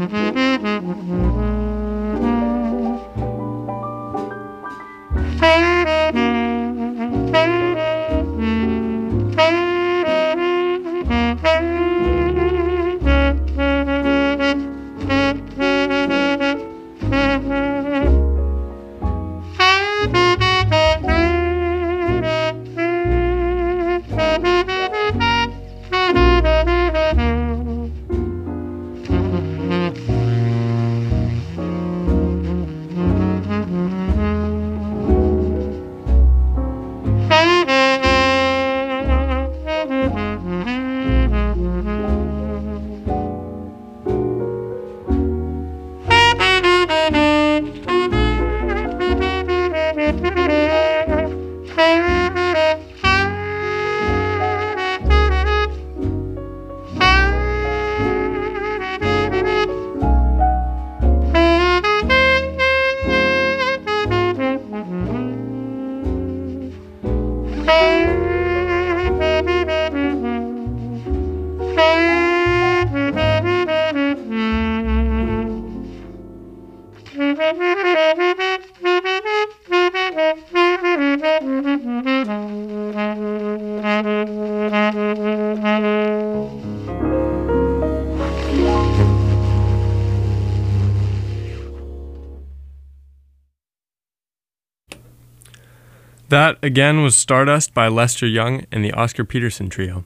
That, again, was Stardust by Lester Young and the Oscar Peterson Trio.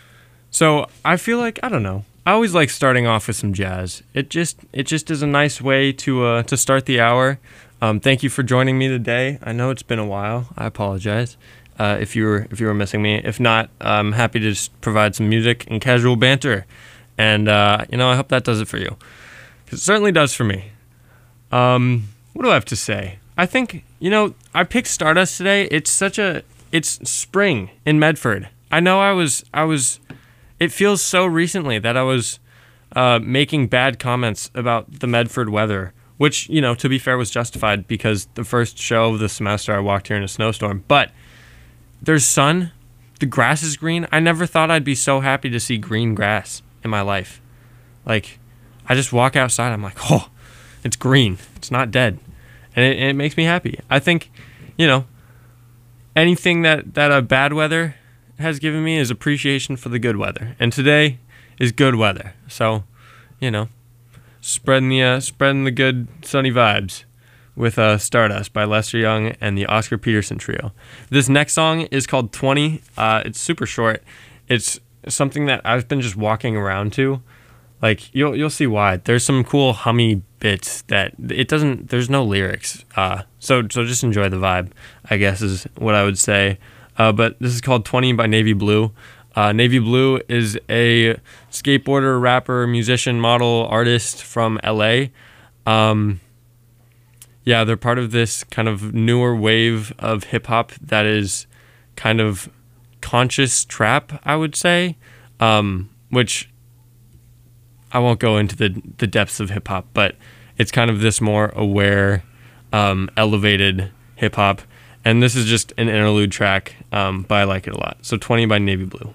So, I feel like, I don't know, I always like starting off with some jazz. It just is a nice way to start the hour. Thank you for joining me today. I know it's been a while. I apologize if you were missing me. If not, I'm happy to just provide some music and casual banter. And, I hope that does it for you. 'Cause it certainly does for me. What do I have to say? I think, I picked Stardust today. It's spring in Medford. I know it feels so recently that I was making bad comments about the Medford weather, which, to be fair, was justified because the first show of the semester I walked here in a snowstorm. But there's sun, the grass is green. I never thought I'd be so happy to see green grass in my life. Like, I just walk outside, I'm like, oh, it's green. It's not dead. And it makes me happy. I think, anything that bad weather has given me is appreciation for the good weather. And today is good weather. So, spreading the good sunny vibes with Stardust by Lester Young and the Oscar Peterson Trio. This next song is called 20. It's super short. It's something that I've been just walking around to. Like, you'll see why. There's some cool hummy bits that there's no lyrics. So just enjoy the vibe, I guess is what I would say. But this is called 20 by Navy Blue. Navy Blue is a skateboarder, rapper, musician, model, artist from LA. They're part of this kind of newer wave of hip hop that is kind of conscious trap, I would say, which I won't go into the depths of hip hop, but it's kind of this more aware, elevated hip hop. And this is just an interlude track, but I like it a lot. So 20 by Navy Blue.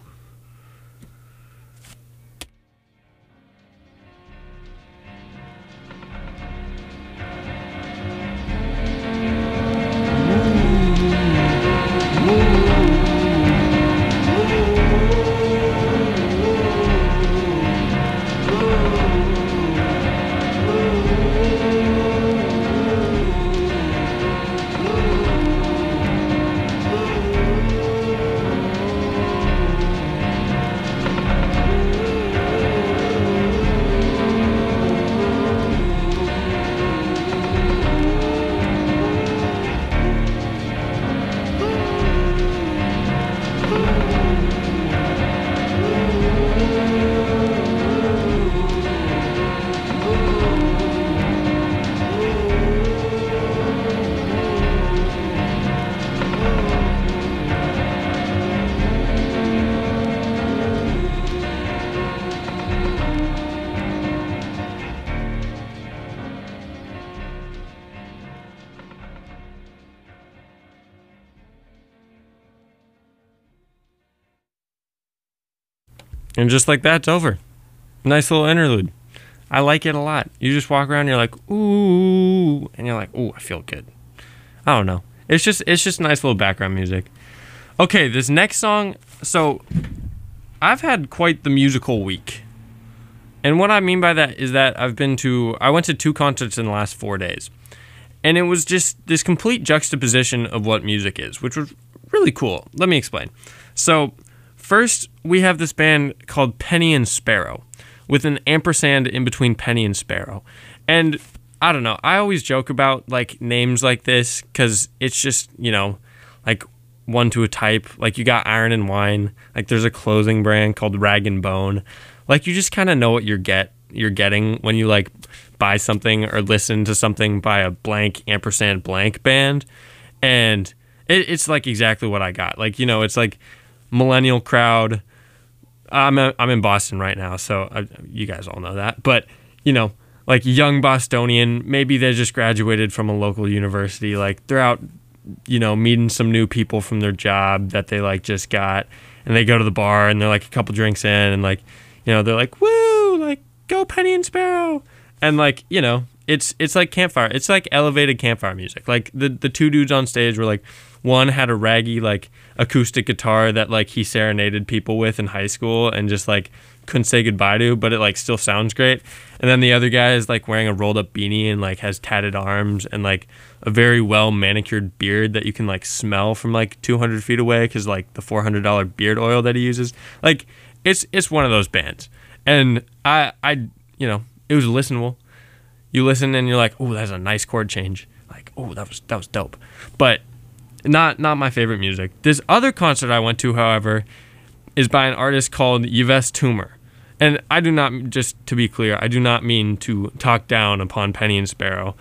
And just like that, it's over. Nice little interlude. I like it a lot. You just walk around, you're like, ooh, and you're like, ooh, I feel good. I don't know. It's just nice little background music. Okay, this next song. So I've had quite the musical week. And what I mean by that is that I went to 2 concerts in the last 4 days. And it was just this complete juxtaposition of what music is, which was really cool. Let me explain. So first, we have this band called Penny and Sparrow, with an ampersand in between Penny and Sparrow. And I don't know, I always joke about like names like this because it's just, like one to a type. Like you got Iron and Wine, like there's a clothing brand called Rag and Bone. Like you just kind of know what you're getting when you like buy something or listen to something by a blank ampersand blank band. And it's like exactly what I got. Like, it's like millennial crowd. I'm in Boston right now, so you guys all know that. But, like young Bostonian, maybe they just graduated from a local university. Like they're out, meeting some new people from their job that they like just got. And they go to the bar and they're like a couple drinks in and like, they're like, woo, like go Penny and Sparrow. And like, it's like campfire. It's like elevated campfire music. Like the 2 dudes on stage were like, one had a raggy like acoustic guitar that like he serenaded people with in high school and just like couldn't say goodbye to, but it like still sounds great. And then the other guy is like wearing a rolled up beanie and like has tatted arms and like a very well manicured beard that you can like smell from like 200 feet away because like the $400 beard oil that he uses. Like it's one of those bands. And I it was listenable. You listen and you're like, oh, that's a nice chord change. Like, oh, that was dope. But not my favorite music. This other concert I went to, however, is by an artist called Yves Tumor. And I do not, just to be clear, I do not mean to talk down upon Penny and Sparrow.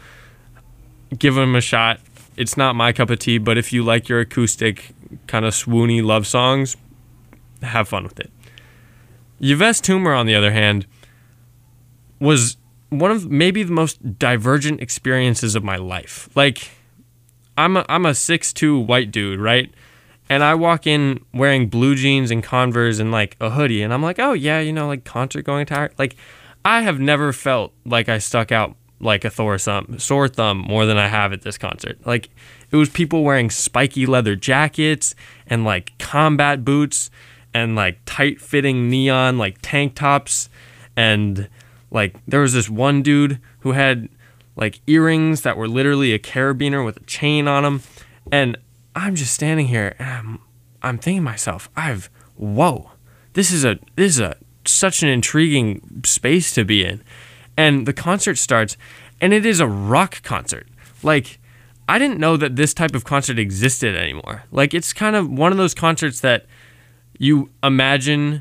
Give them a shot. It's not my cup of tea, but if you like your acoustic kind of swoony love songs, have fun with it. Yves Tumor, on the other hand, was one of maybe the most divergent experiences of my life. Like, I'm a 6'2" white dude, right? And I walk in wearing blue jeans and Converse and like a hoodie, and I'm like, oh yeah, like concert going attire. Like, I have never felt like I stuck out like a sore thumb more than I have at this concert. Like, it was people wearing spiky leather jackets and like combat boots and like tight fitting neon like tank tops, and like there was this one dude who had like earrings that were literally a carabiner with a chain on them. And I'm just standing here and I'm thinking to myself, whoa, this is such an intriguing space to be in. And the concert starts and it is a rock concert. Like, I didn't know that this type of concert existed anymore. Like, it's kind of one of those concerts that you imagine,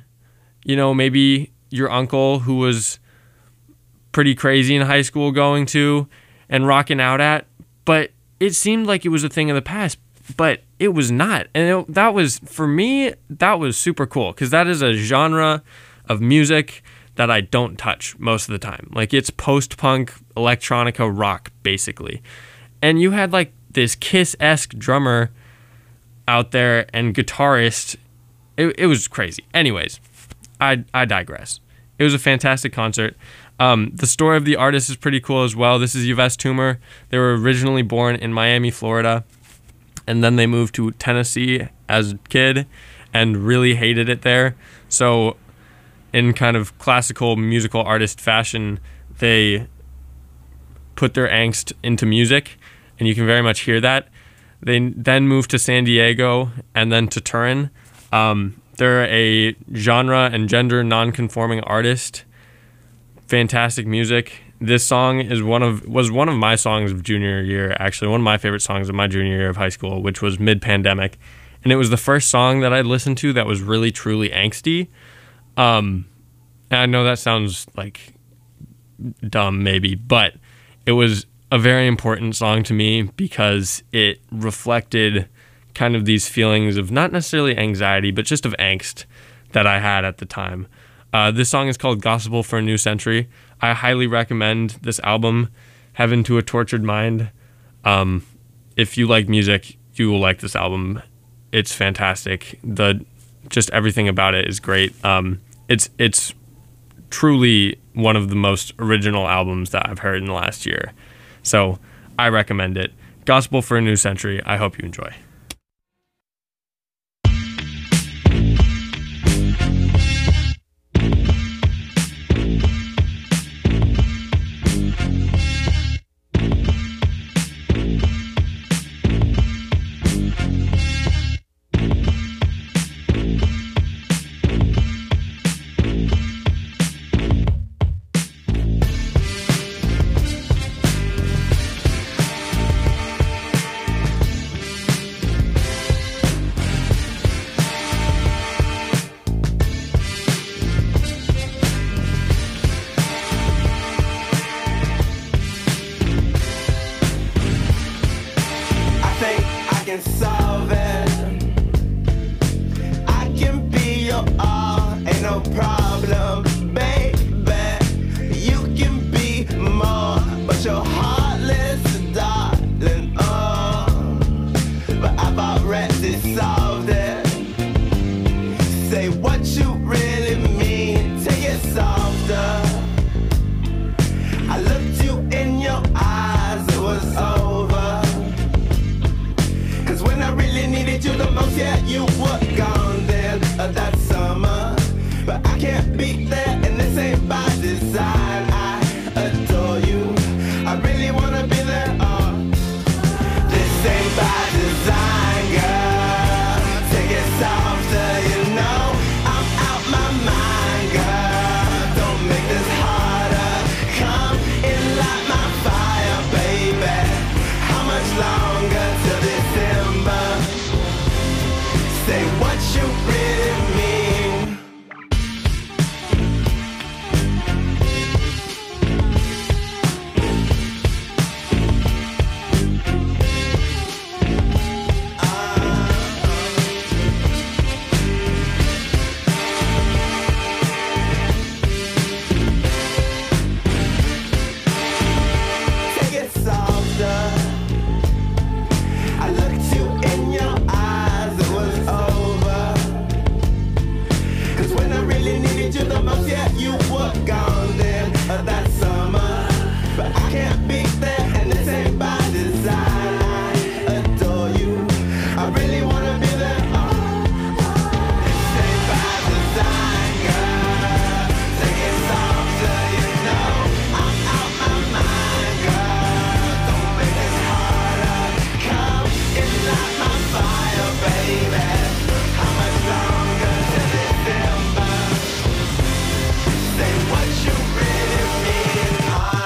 maybe your uncle who was pretty crazy in high school going to and rocking out at, but it seemed like it was a thing of the past, but it was not. And that was, for me, that was super cool because that is a genre of music that I don't touch most of the time. Like, it's post-punk electronica rock, basically. And you had like this Kiss-esque drummer out there and guitarist. It was crazy. Anyways, I digress. It was a fantastic concert. The story of the artist is pretty cool as well. This is Yves Tumor. They were originally born in Miami, Florida, and then they moved to Tennessee as a kid and really hated it there. So in kind of classical musical artist fashion, they put their angst into music, and you can very much hear that. They then moved to San Diego and then to Turin. They're a genre and gender non-conforming artist. Fantastic music. This song was one of my songs of junior year, actually, one of my favorite songs of my junior year of high school, which was mid-pandemic. And it was the first song that I listened to that was really, truly angsty. And I know that sounds like dumb, maybe, but it was a very important song to me because it reflected kind of these feelings of not necessarily anxiety, but just of angst that I had at the time. This song is called Gospel for a New Century. I highly recommend this album, Heaven to a Tortured Mind. If you like music, you will like this album. It's fantastic. Just everything about it is great. It's truly one of the most original albums that I've heard in the last year. So I recommend it. Gospel for a New Century. I hope you enjoy. Solve it. I can be your all, ain't no problem, baby. You can be more, but you're heartless, darling. Oh, but I've already solved it. Say what you really mean, take it softer. I looked you in your eyes, it was over. When I really needed you the most, yeah, you were gone then that summer. But I can't be there, and this ain't by design. I adore you, I really wanna be there. This ain't by design, girl. Take it softer, you know I'm out my mind, girl. Don't make this harder. Come in, light my fire, baby. How much longer till December? Say what you really mean. Take it softer. I looked you in your eyes, it was over. Cause when I really needed you the most, yeah, you were gone then that summer. But I can't be there, and this ain't by design. I adore you, I really wanna be there. This ain't by design, girl. Take it softer, you know I'm out my mind, girl. Don't make this harder. Come in, light my fire, baby. How much longer till December? Say what you really mean.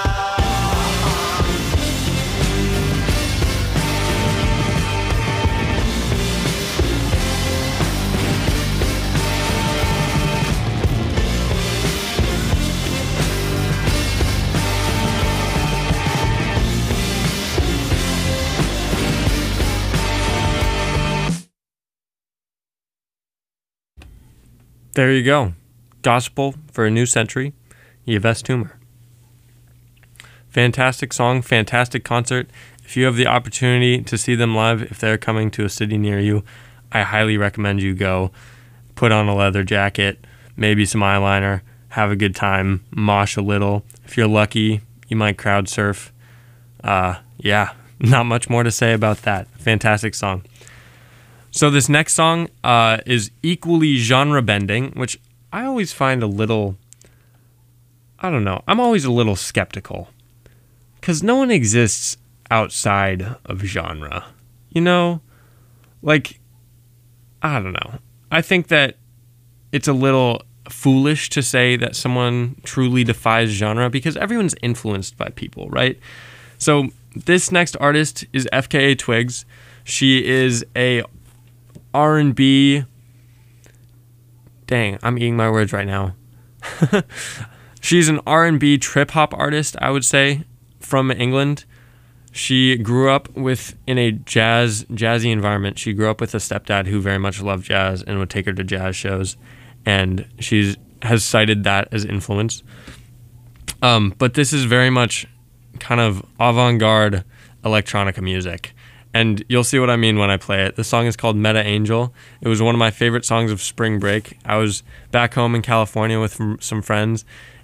There you go. Gospel for a New Century, Yves Tumor. Fantastic song, fantastic concert. If you have the opportunity to see them live, if they're coming to a city near you, I highly recommend you go. Put on a leather jacket, maybe some eyeliner, have a good time, mosh a little. If you're lucky, you might crowd surf. Yeah, not much more to say about that. Fantastic song. So this next song is equally genre bending, which I always find a little, I don't know, I'm always a little skeptical. Because no one exists outside of genre. You know? Like, I don't know. I think that it's a little foolish to say that someone truly defies genre because everyone's influenced by people, right? So this next artist is FKA Twigs. She is a R&B. Dang, I'm eating my words right now. She's an R&B trip hop artist, I would say, from England. She grew up in a jazzy environment. She grew up with a stepdad who very much loved jazz and would take her to jazz shows, and she has cited that as influence. But this is very much kind of avant-garde electronica music. And you'll see what I mean when I play it. The song is called Meta Angel. It was one of my favorite songs of spring break. I was back home in California with some friends,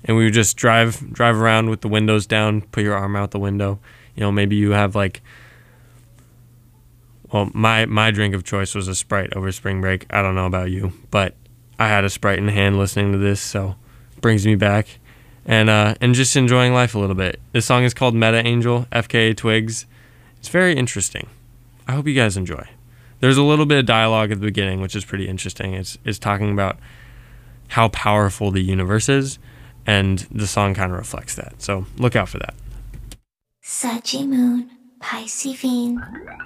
and we would just drive around with the windows down, put your arm out the window. You know, maybe you have like, well, my drink of choice was a Sprite over spring break. I don't know about you, but I had a Sprite in hand listening to this, so it brings me back. And just enjoying life a little bit. This song is called Meta Angel, FKA Twigs. It's very interesting. I hope you guys enjoy. There's a little bit of dialogue at the beginning, which is pretty interesting. It's talking about how powerful the universe is, and the song kind of reflects that. So look out for that. Saggy Moon, Piscean,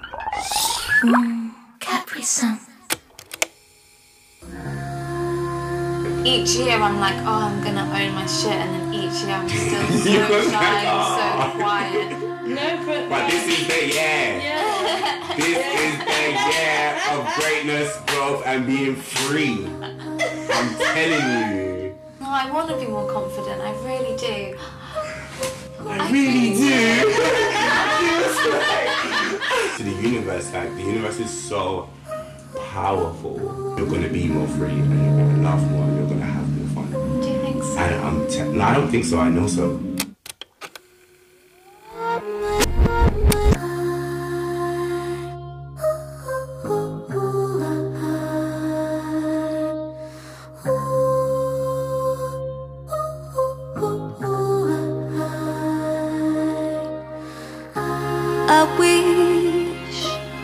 Capri Sun. Each year I'm like, oh, I'm gonna own my shit, and then each year I'm still so shy and so quiet. No, but this is the year. Yeah. This is the year of greatness, growth, and being free. I'm telling you. No, I want to be more confident. I really do. I really do. To the universe, like the universe is so powerful. You're gonna be more free, and you're gonna laugh more, and you're gonna have more fun. Do you think so? And no, I don't think so. I know so. I wish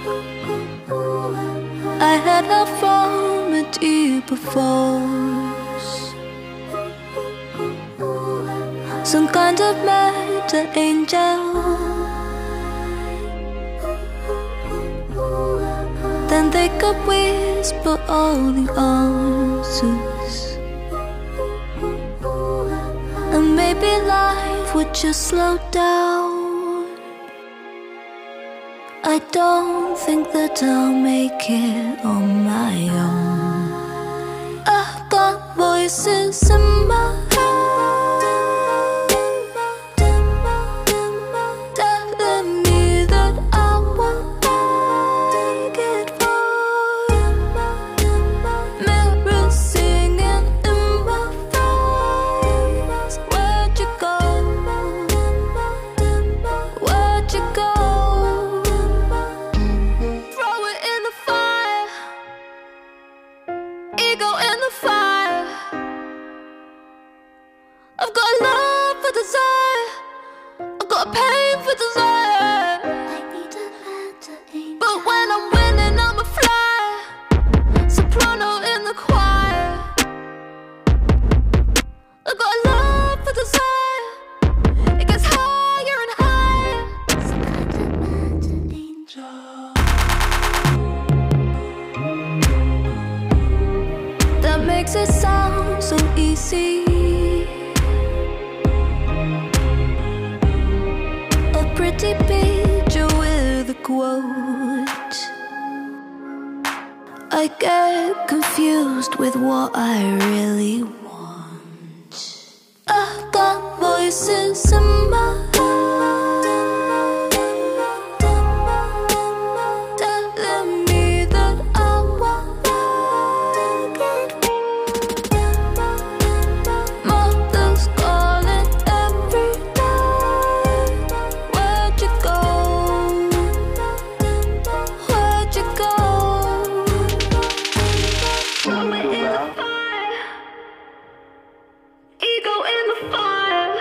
I had love from a deeper force, some kind of meta angel. Then they could whisper all the answers, and maybe life would just slow down. I don't think that I'll make it on my own. I've got voices in my head telling me that I won't make it far. Mirrors singing in my face. Where'd you go? Where'd you go? I've got love for desire, I've got pain for desire. I need a better angel. But when I'm winning, I'm a fly, soprano in the choir. I've got love for desire, it gets higher and higher. Some kind of better angel that makes it sound so easy. Pretty picture with a quote. I get confused with what I really want. I've got voices in my head telling me that I won't make it. Mother's calling every night. Where'd you go? Where'd you go? We're in the fire, ego in the fire.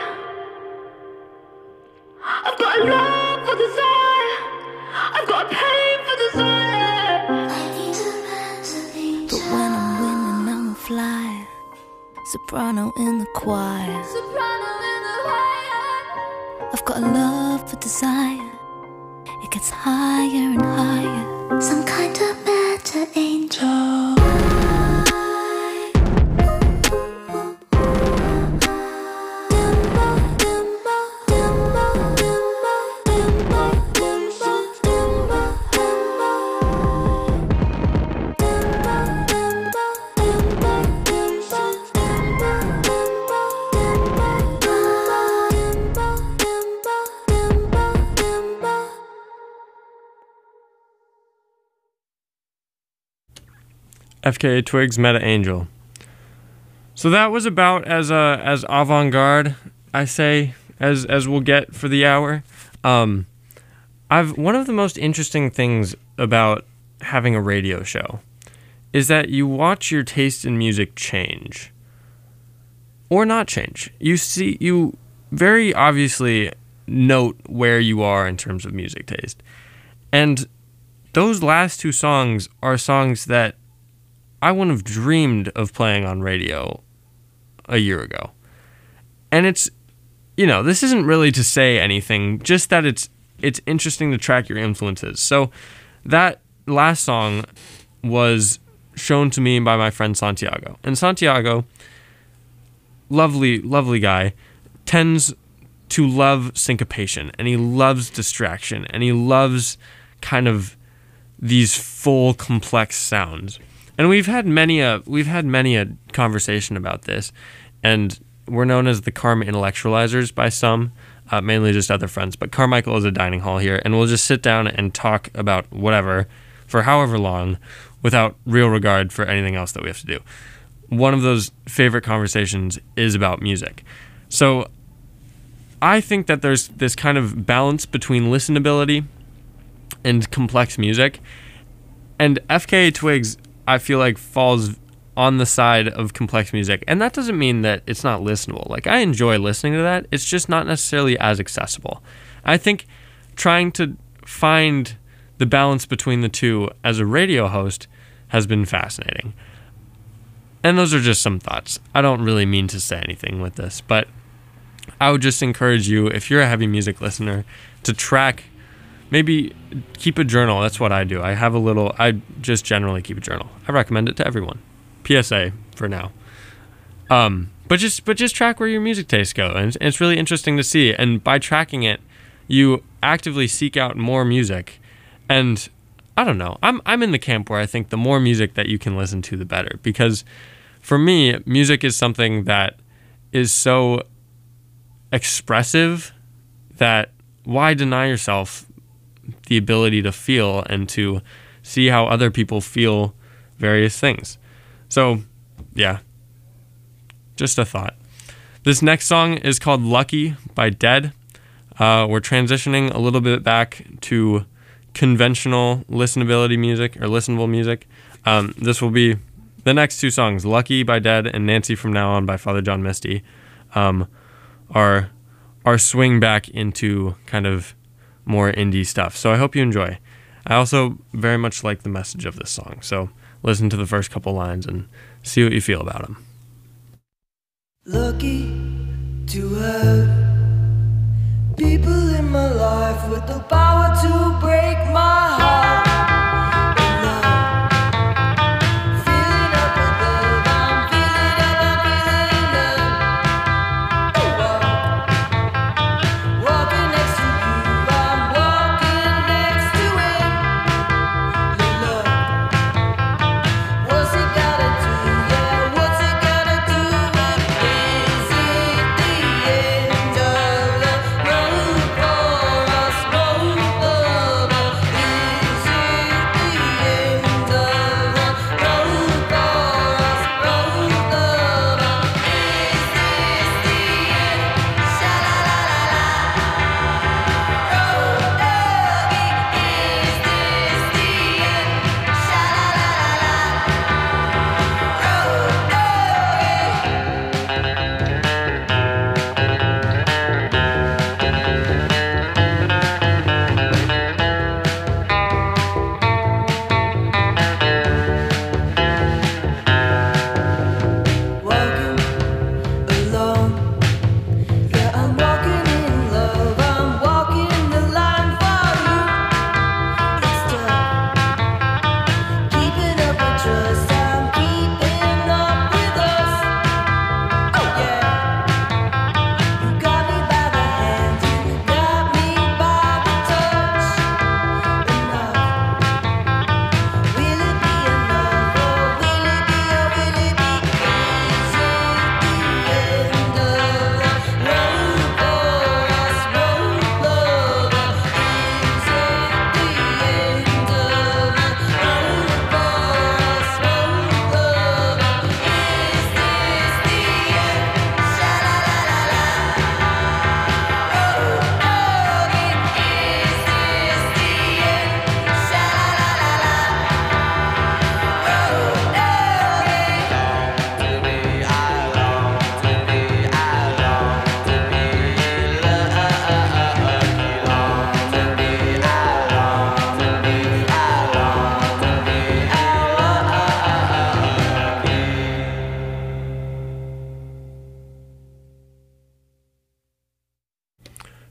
I've got love for desire, I've got pain for desire. I need a better angel. But when I'm winning, I'm a flyer, soprano in the choir. Soprano in the choir. I've got love for desire, it gets higher and higher. Some kind of better angel. FKA Twigs, Meta Angel. So that was about as avant-garde, I say, as we'll get for the hour. One of the most interesting things about having a radio show is that you watch your taste in music change or not change. You very obviously note where you are in terms of music taste. And those last two songs are songs that I wouldn't have dreamed of playing on radio a year ago. And it's, this isn't really to say anything, just that it's interesting to track your influences. So that last song was shown to me by my friend Santiago. And Santiago, lovely, lovely guy, tends to love syncopation, and he loves distraction, and he loves kind of these full complex sounds. And we've had many a conversation about this, and we're known as the Karma Intellectualizers by some, mainly just other friends. But Carmichael is a dining hall here, and we'll just sit down and talk about whatever for however long without real regard for anything else that we have to do. One of those favorite conversations is about music. So I think that there's this kind of balance between listenability and complex music. And FKA Twigs, I feel like, falls on the side of complex music. And that doesn't mean that it's not listenable. Like, I enjoy listening to that. It's just not necessarily as accessible. I think trying to find the balance between the two as a radio host has been fascinating. And those are just some thoughts. I don't really mean to say anything with this, but I would just encourage you, if you're a heavy music listener, to track, maybe keep a journal. That's what I do. I just generally keep a journal. I recommend it to everyone. PSA for now. But just track where your music tastes go. And it's really interesting to see. And by tracking it, you actively seek out more music. And I don't know. I'm in the camp where I think the more music that you can listen to, the better. Because for me, music is something that is so expressive that why deny yourself the ability to feel and to see how other people feel various things. So, yeah, just a thought. This next song is called Lucky by Dead. We're transitioning a little bit back to conventional listenable music. This will be the next two songs, Lucky by Dead and Nancy From Now On by Father John Misty, are swing back into kind of more indie stuff. So I hope you enjoy. I also very much like the message of this song. So listen to the first couple lines and see what you feel about them. Lucky to have people in my life with the power to break my heart. Road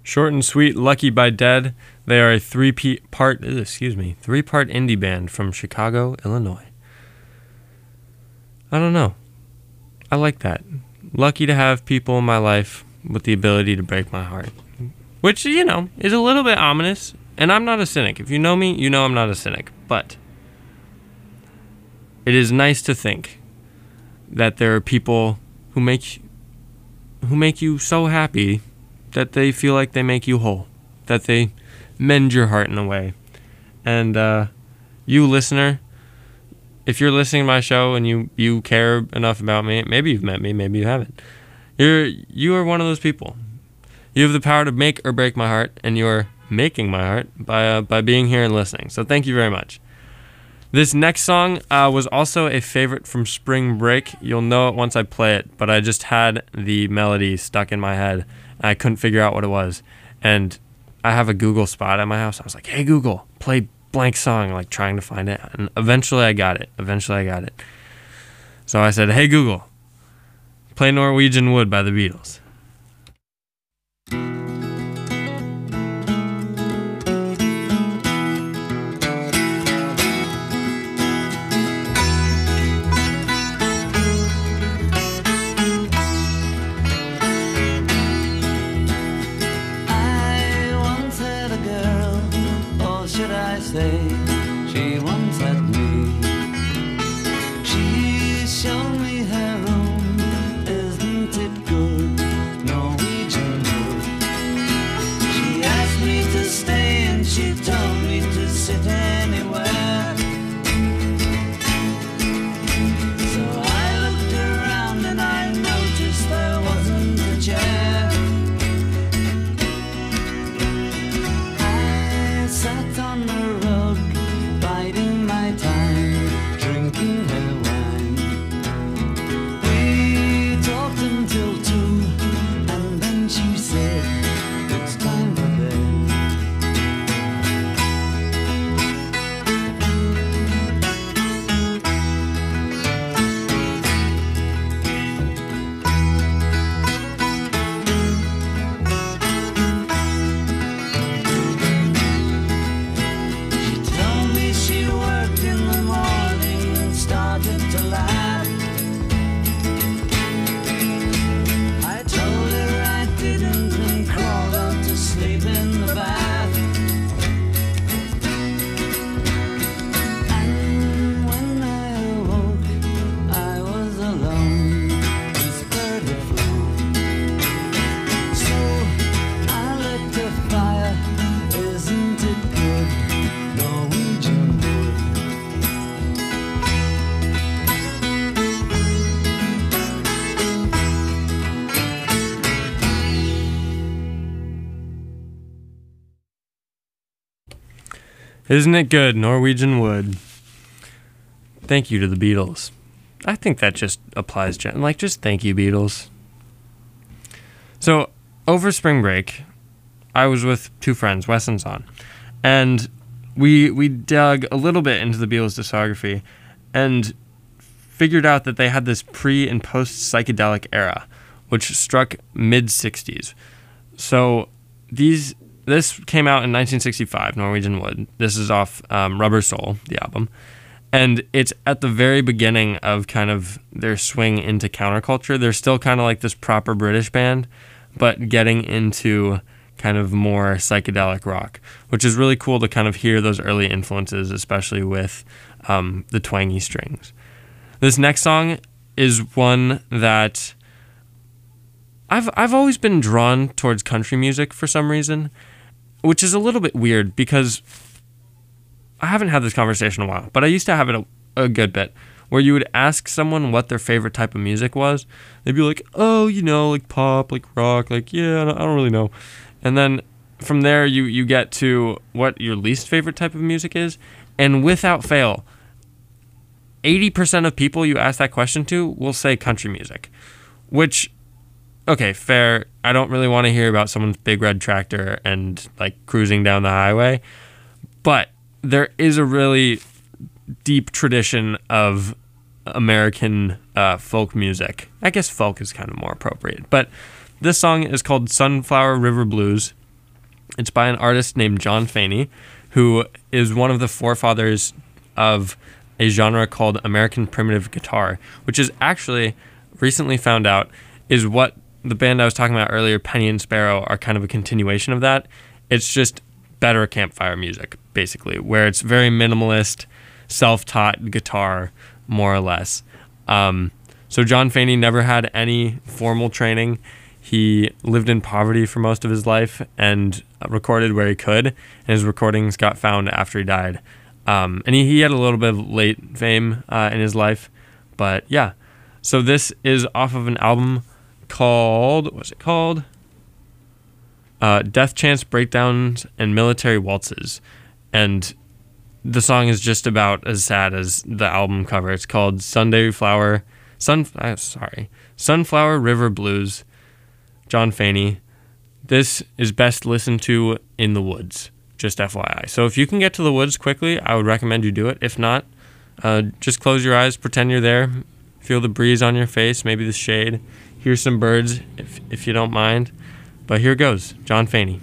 Short and sweet, Lucky by Dead. They are a three-part indie band from Chicago, Illinois. I don't know. I like that. Lucky to have people in my life with the ability to break my heart. Which, is a little bit ominous. And I'm not a cynic. If you know me, you know I'm not a cynic. But it is nice to think that there are people who make you so happy that they feel like they make you whole, that they mend your heart in a way. And you listener, if you're listening to my show and you care enough about me, maybe you've met me, maybe you haven't. You are one of those people. You have the power to make or break my heart, and you're making my heart by being here and listening. So thank you very much. This next song was also a favorite from Spring Break. You'll know it once I play it, but I just had the melody stuck in my head. I couldn't figure out what it was. And I have a Google spot at my house. I was like, hey, Google, play blank song, like trying to find it. And eventually I got it. So I said, hey, Google, play Norwegian Wood by the Beatles. She once had me. She showed me her room. Isn't it good? Norwegian wood. She asked me to stay and she told me to sit anywhere. So I looked around and I noticed there wasn't a chair. I sat on the road, biding my time, drinking her wine. We talked until 2, and then she said, it's time for bed. She worked in the morning and started to laugh. I told her I didn't and crawled out to sleep in the bath. And when I awoke, I was alone, whispered the floor. So I lit a fire, isn't it good? Norwegian wood. Isn't it good? Norwegian Wood. Thank you to the Beatles. I think that just applies, just thank you, Beatles. So, over spring break, I was with 2 friends, Wes and Son, and we dug a little bit into the Beatles discography and figured out that they had this pre- and post-psychedelic era, which struck mid-60s. So this came out in 1965, Norwegian Wood. This is off Rubber Soul, the album. And it's at the very beginning of kind of their swing into counterculture. They're still kind of like this proper British band, but getting into kind of more psychedelic rock, which is really cool to kind of hear those early influences, especially with the twangy strings. This next song is one that I've always been drawn towards country music for some reason, which is a little bit weird because I haven't had this conversation in a while, but I used to have it a good bit, where you would ask someone what their favorite type of music was. They'd be like, oh, like pop, like rock, like, yeah, I don't really know. And then from there, you get to what your least favorite type of music is. And without fail, 80% of people you ask that question to will say country music. Which, okay, fair. I don't really want to hear about someone's big red tractor and like cruising down the highway. But there is a really deep tradition of American folk music. I guess folk is kind of more appropriate. But this song is called Sunflower River Blues. It's by an artist named John Faney, who is one of the forefathers of a genre called American Primitive Guitar, which is actually, recently found out, is what the band I was talking about earlier, Penny and Sparrow, are kind of a continuation of that. It's just better campfire music, basically, where it's very minimalist, self-taught guitar, more or less. So John Faney never had any formal training. He lived in poverty for most of his life and recorded where he could, and his recordings got found after he died. And he had a little bit of late fame in his life, but yeah. So this is off of an album called, what's it called? Death Chance Breakdowns and Military Waltzes. And the song is just about as sad as the album cover. It's called Sunflower River Blues, John Faney. This is best listened to in the woods, just FYI. So if you can get to the woods quickly, I would recommend you do it. If not, just close your eyes, pretend you're there, feel the breeze on your face, maybe the shade, hear some birds if you don't mind. But here goes, John Faney.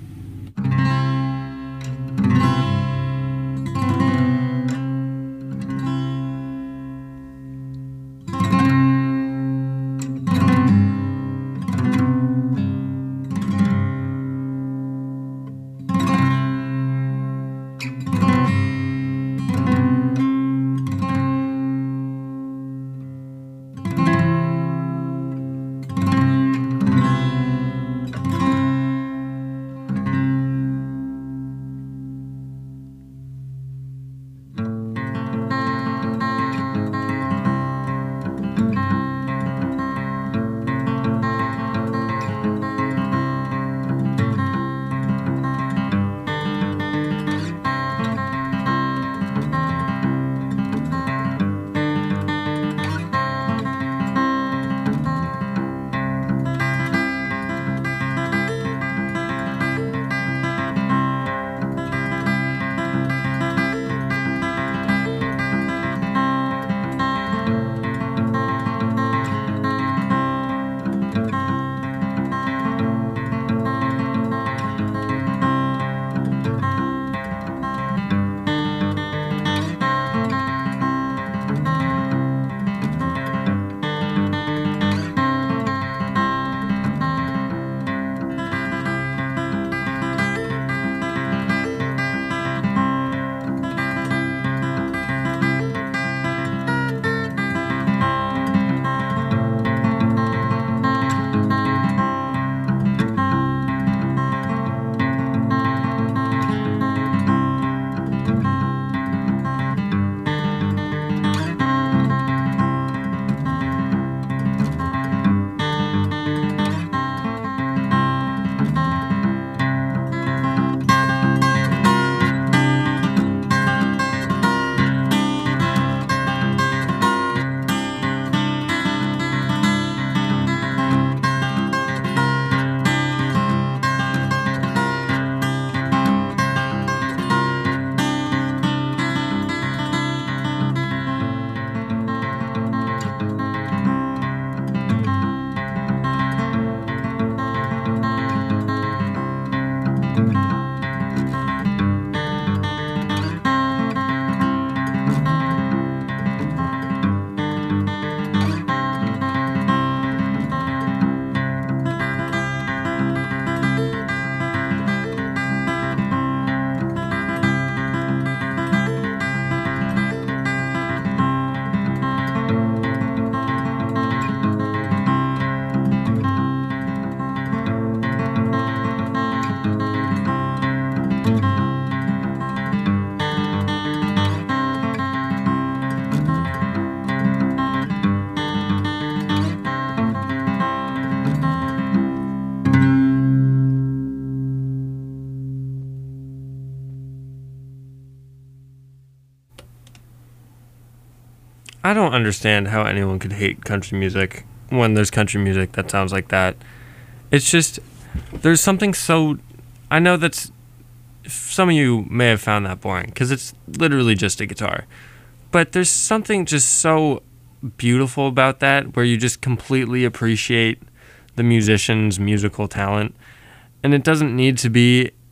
I don't understand how anyone could hate country music when there's country music that sounds like that. It's just, there's something so, I know that's, some of you may have found that boring because it's literally just a guitar. But there's something just so beautiful about that where you just completely appreciate the musician's musical talent. And it doesn't need to be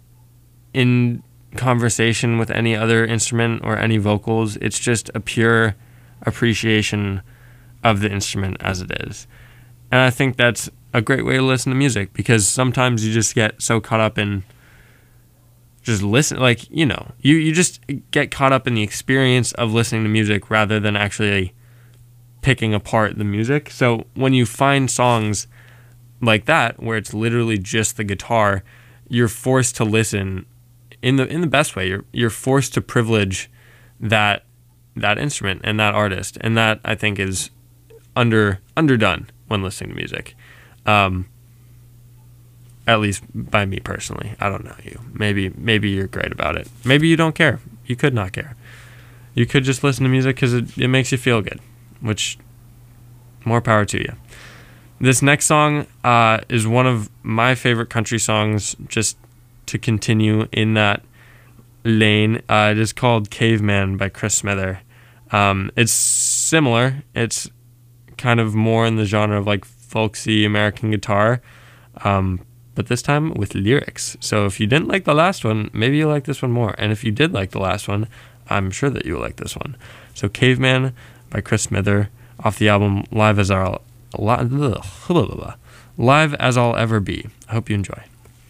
in conversation with any other instrument or any vocals. It's just a pure appreciation of the instrument as it is. And I think that's a great way to listen to music, because sometimes you just get so caught up in just listen, like, you know, you just get caught up in the experience of listening to music rather than actually picking apart the music. So when you find songs like that where it's literally just the guitar, you're forced to listen in the best way. You're forced to privilege that instrument and that artist, and that I think is underdone when listening to music. At least by me personally. I don't know you. Maybe you're great about it. Maybe you don't care. You could not care. You could just listen to music because it makes you feel good, which, more power to you. This next song is one of my favorite country songs, just to continue in that lane. It is called Caveman by Chris Smither. It's similar. It's kind of more in the genre of like folksy American guitar, but this time with lyrics. So if you didn't like the last one, maybe you like this one more. And if you did like the last one, I'm sure that you will like this one. So Caveman by Chris Smither, off the album Live as I'll Ever Be. I hope you enjoy.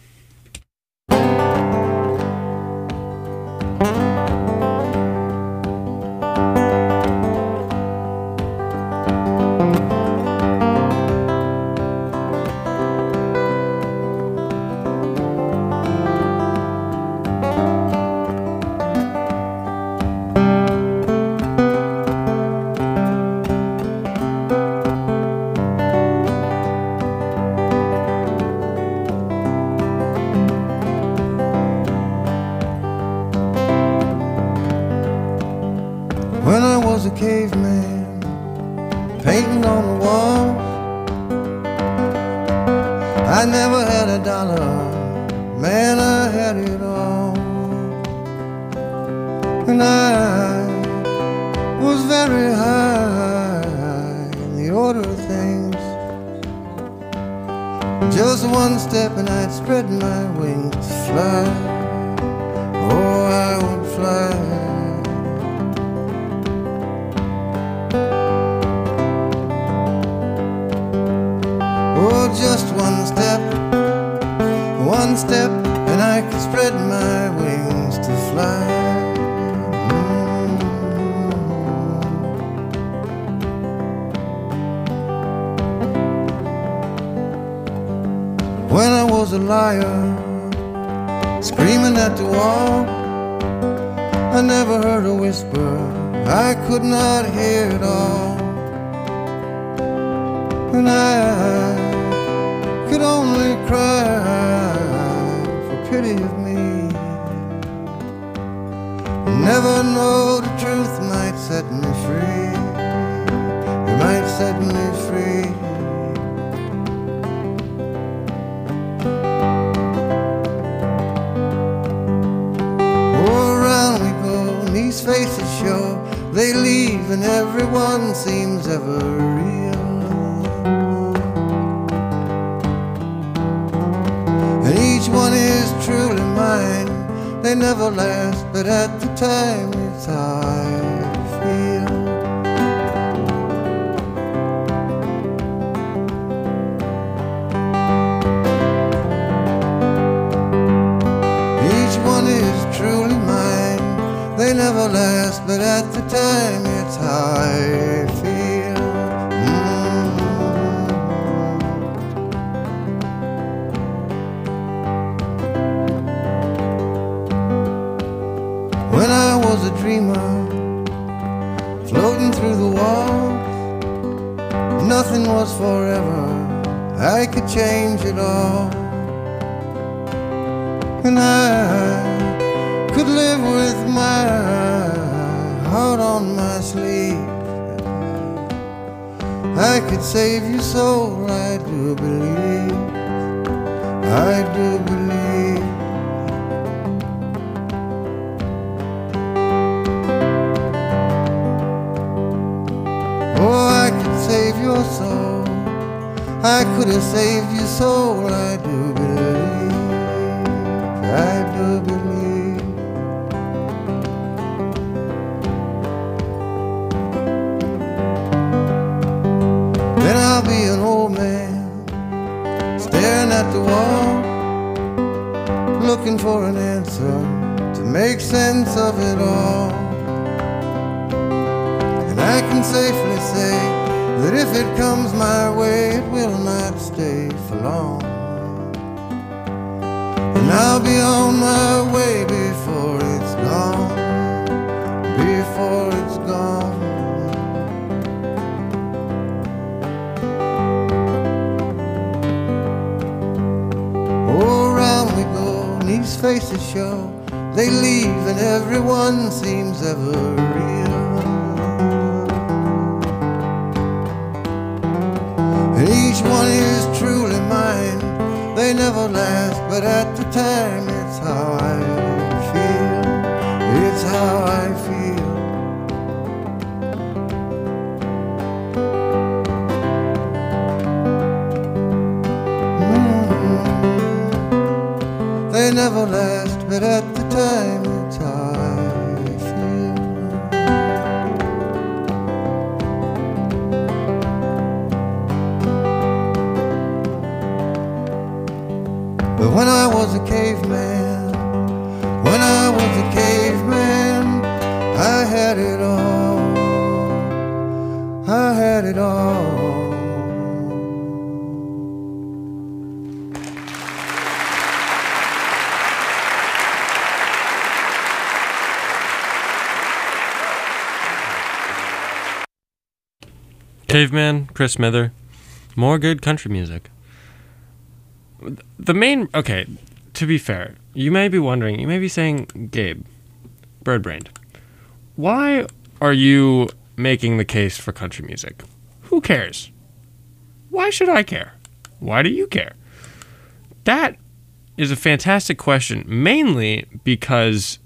When I was a caveman, painting on the wall, I never had a dollar, man, I had it all. And I was very high in the order of things. Just one step and I'd spread my wings to fly. Oh, I would fly. Just one step, and I could spread my wings to fly. When I was a liar, screaming at the wall, I never heard a whisper, I could not hear it all. And I could only cry for pity of me. Never know the truth might set me free. It might set me free. Oh, around we go, and these faces show they leave, and everyone seems ever real. Each one is truly mine. They never last, but at the time it's how I feel. Each one is truly mine. They never last, but at the time it's how I feel. When I was a dreamer, floating through the walls, nothing was forever, I could change it all. And I could live with my heart on my sleeve. I could save your soul, I do believe, I do believe. Save your soul, I could have saved your soul, I do believe, I do believe. looking for an answer to make sense of it all. And I can safely say that if it comes my way, it will not stay for long. And I'll be on my way before it's gone, before it's gone. Oh, around we go, and these faces show, they leave and everyone seems ever real. And each one is truly mine, they never last, but at the time it's how I feel, it's how I feel. They never last, but at the time it's how I feel. But when I was a caveman, when I was a caveman, I had it all, I had it all. Caveman, Chris Smither, more good country music. Okay, to be fair, you may be wondering, you may be saying, Gabe, bird-brained, why are you making the case for country music? Who cares? Why should I care? Why do you care? That is a fantastic question, mainly because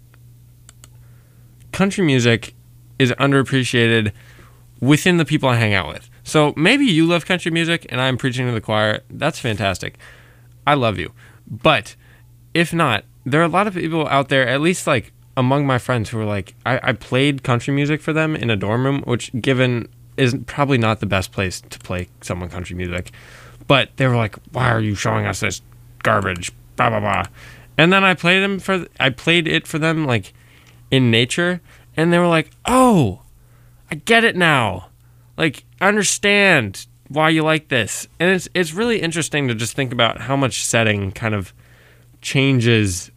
country music is underappreciated within the people I hang out with. So maybe you love country music and I'm preaching to the choir. That's fantastic. I love you. But if not, there are a lot of people out there, at least like among my friends, who are like, I played country music for them in a dorm room, which given is probably not the best place to play someone country music. But they were like, why are you showing us this garbage? Blah, blah, blah. And then I played it for them like in nature, and they were like, oh, I get it now. Like, I understand why you like this. And it's really interesting to just think about how much setting kind of changes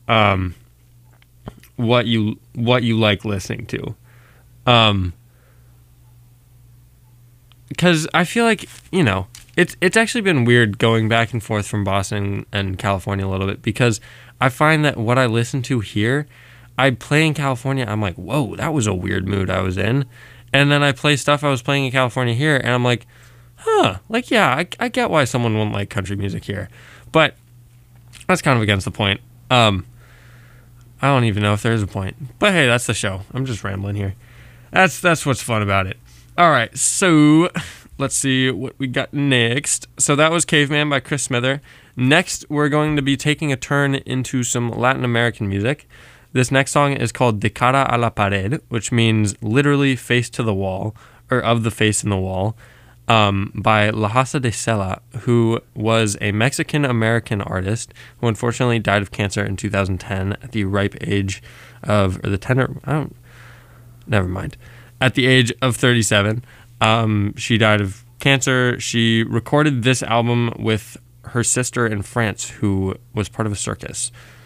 what you like listening to. Because I feel like, you know, it's actually been weird going back and forth from Boston and California a little bit, because I find that what I listen to here, I play in California, I'm like, whoa, that was a weird mood I was in. And then I play stuff I was playing in California here, and I'm like, huh, like, yeah, I get why someone wouldn't like country music here. But that's kind of against the point. I don't even know if there is a point. But hey, that's the show. I'm just rambling here. That's what's fun about it. All right, so let's see what we got next. So that was Caveman by Chris Smither. Next, we're going to be taking a turn into some Latin American music. This next song is called De Cara a la Pared, which means literally face to the wall, or of the face in the wall, by La Raza de Sela, who was a Mexican-American artist who unfortunately died of cancer in 2010 at the ripe age of, or the tender, never mind, at the age of 37. She died of cancer. She recorded this album with her sister in France, who was part of a circus.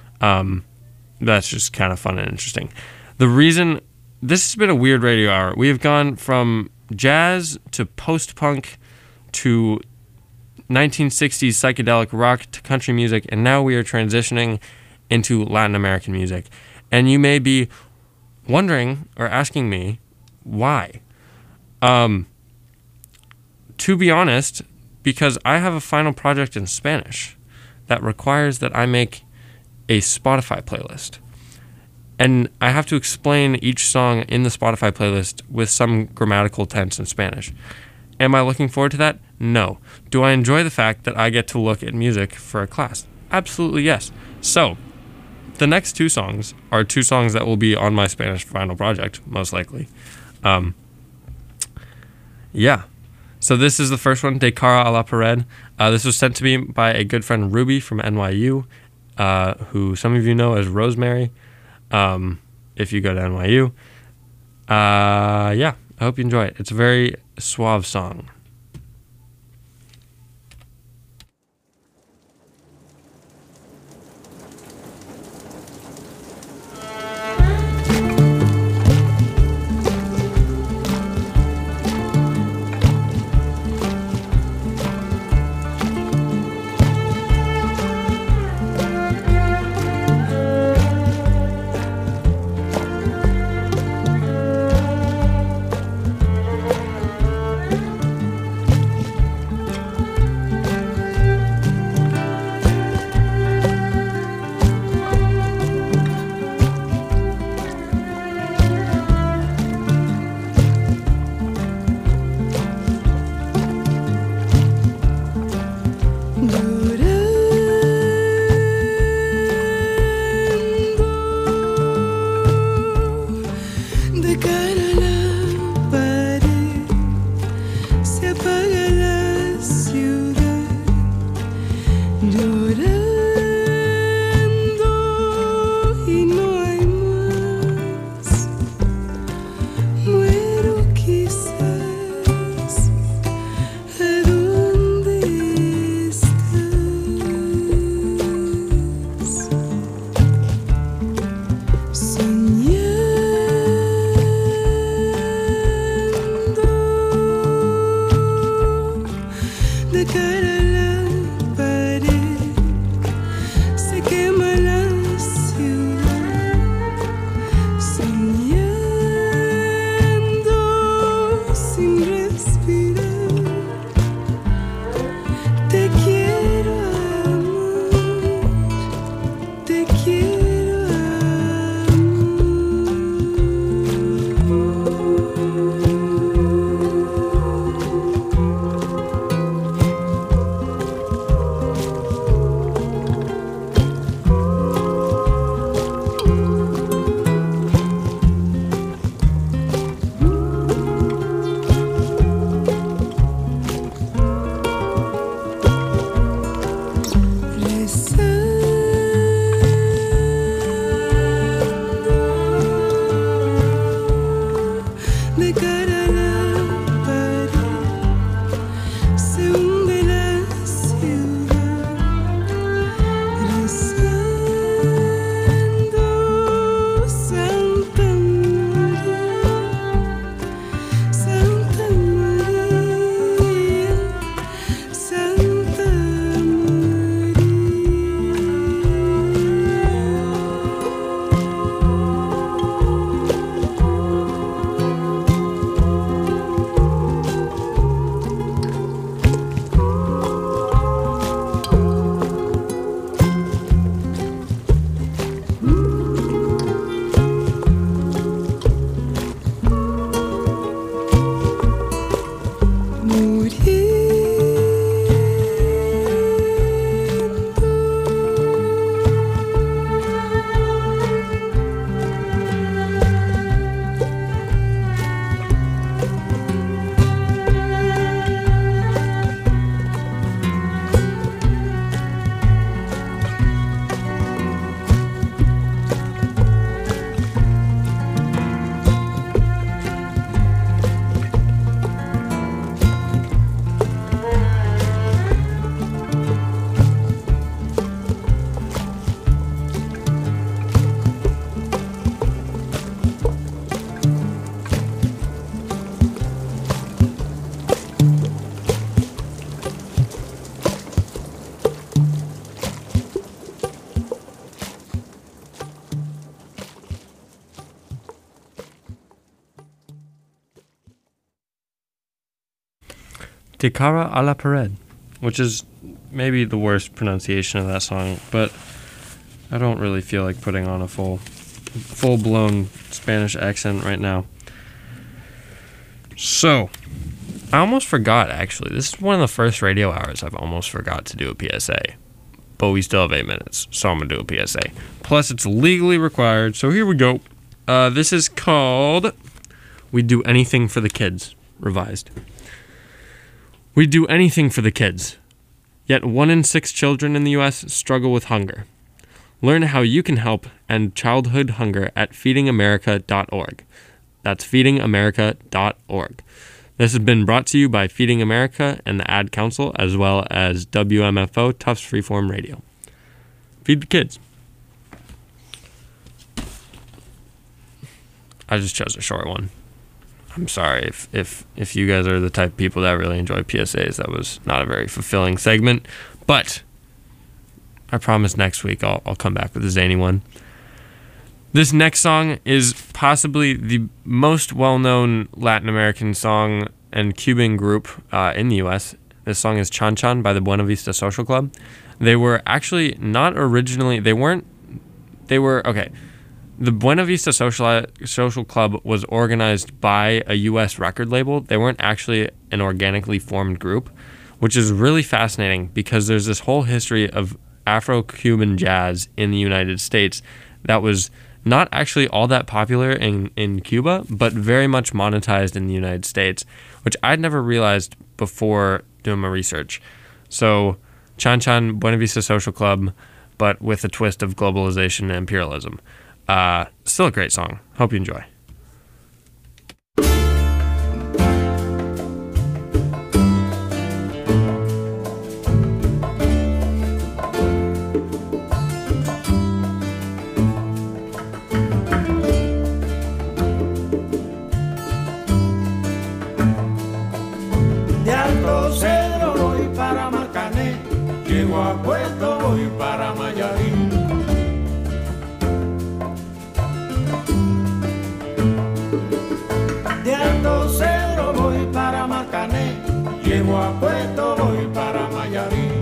That's just kind of fun and interesting. The reason this has been a weird radio hour, we have gone from jazz to post-punk to 1960s psychedelic rock to country music, and now we are transitioning into Latin American music. And you may be wondering or asking me why. To be honest, because I have a final project in Spanish that requires that I make a Spotify playlist. And I have to explain each song in the Spotify playlist with some grammatical tense in Spanish. Am I looking forward to that? No. Do I enjoy the fact that I get to look at music for a class? Absolutely yes. So, the next two songs are two songs that will be on my Spanish final project, most likely. Yeah. So this is the first one, De Cara a la Pared. This was sent to me by a good friend, Ruby, from NYU. who some of you know as Rosemary, if you go to NYU. Yeah, I hope you enjoy it. It's a very suave song. De Cara a la Pared, which is maybe the worst pronunciation of that song, but I don't really feel like putting on a full-blown Spanish accent right now. So, I almost forgot, actually. This is one of the first radio hours I've almost forgot to do a PSA. But we still have 8 minutes, so I'm going to do a PSA. Plus, it's legally required, so here we go. This is called We'd Do Anything for the Kids, revised. We'd do anything for the kids. Yet 1 in 6 children in the U.S. struggle with hunger. Learn how you can help end childhood hunger at feedingamerica.org. That's feedingamerica.org. This has been brought to you by Feeding America and the Ad Council, as well as WMFO Tufts Freeform Radio. Feed the kids. I just chose a short one. I'm sorry if you guys are the type of people that really enjoy PSAs. That was not a very fulfilling segment, but I promise next week I'll come back with a zany one. This next song is possibly the most well-known Latin American song and Cuban group in the U.S. This song is Chan Chan by the Buena Vista Social Club. They were actually not originally, okay. The Buena Vista Social Club was organized by a U.S. record label. They weren't actually an organically formed group, which is really fascinating because there's this whole history of Afro-Cuban jazz in the United States that was not actually all that popular in Cuba, but very much monetized in the United States, which I'd never realized before doing my research. So, Chan Chan, Buena Vista Social Club, but with a twist of globalization and imperialism. Still a great song. Hope you enjoy. De Alto Cedro voy para Marcané, llego a Puerto voy para Mayarín. De Alto Cedro voy para Marcané, llego a Puerto voy para Mayarín.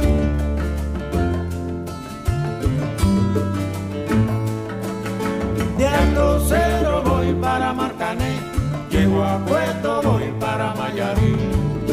De Alto Cedro voy para Marcané, llego a Puerto voy para Mayarín.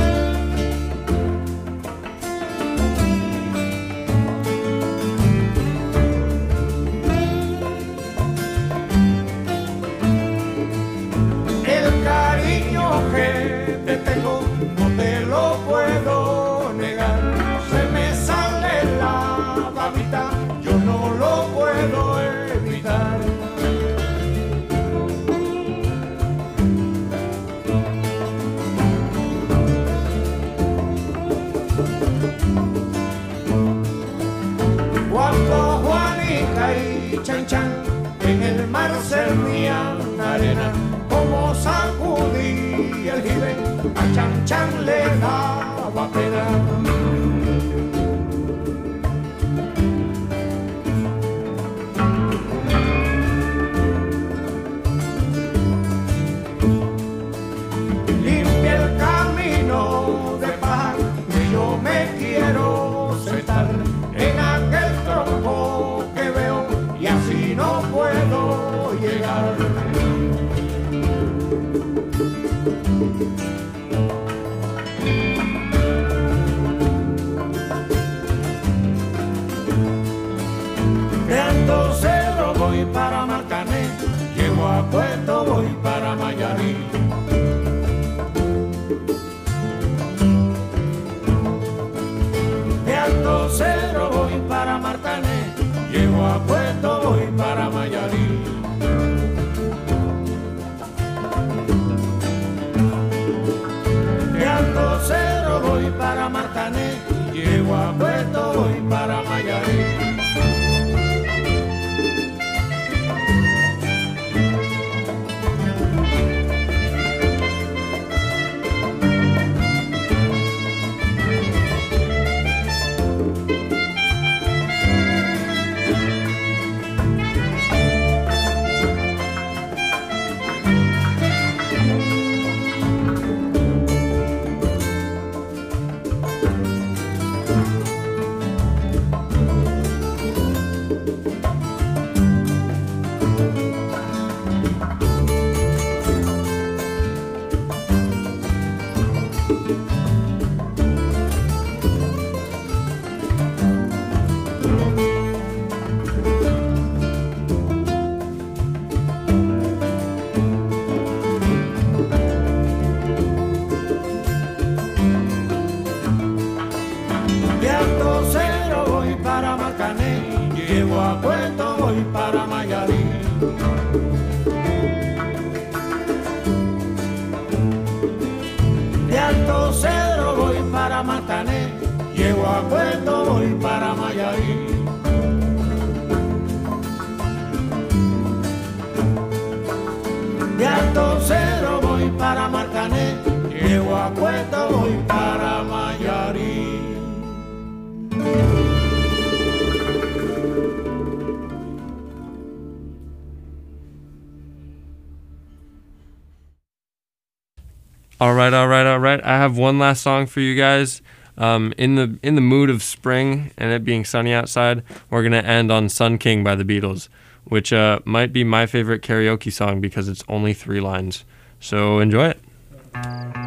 El cariño que te tengo no te lo puedo negar. Se me sale la babita, yo no lo puedo evitar. Cuando Juanica y Chan Chan en el mar servían arena, como sacudí el jibe, a Chan Chan le daba pena. Limpia el camino de paz, que yo me quiero sentar en aquel tronco que veo y así no puedo llegar. De Alto Cerro voy para Marcané, llego a Puerto voy para Mayarín. De Alto Cerro voy para Marcané, llego a Puerto voy para Mayarín. De Alto Cerro voy para Marcané, llego a Puerto voy para Mayarín. De Alto Cedro voy para Marcané, llego a llevo a cuesta, voy para Mayarí. All right. I have one last song for you guys. In the mood of spring and it being sunny outside, we're gonna end on "Sun King" by the Beatles, which might be my favorite karaoke song because it's only 3 lines. So enjoy it.